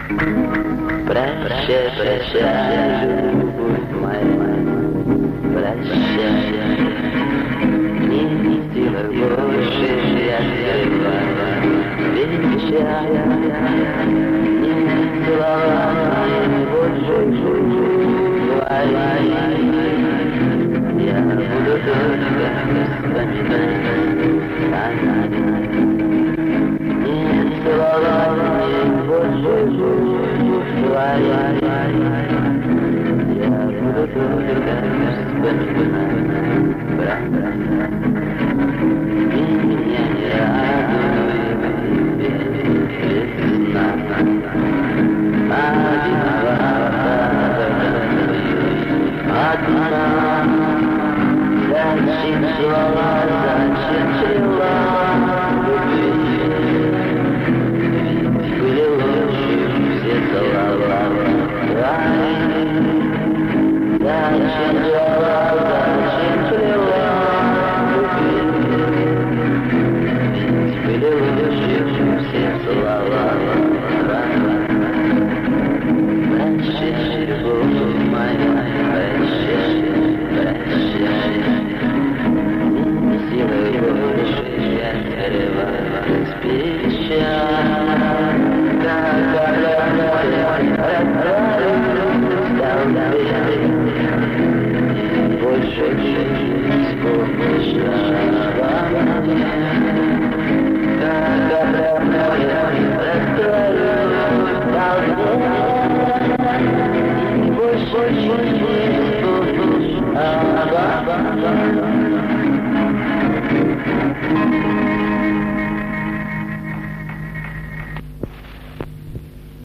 Прощай, прощай, любовь моя, прощай. Не сделай больше счастлива, вечая. Не целовай больше твои. Я буду только вспоминать. Не целовай больше твоя. Я буду только вспоминать, брат. Меня не радует весна. Одна. Зачем слова, зачем слова любви? Были ложью все слова твои. Зачем слова, зачем слова любви? Были ложью все слова.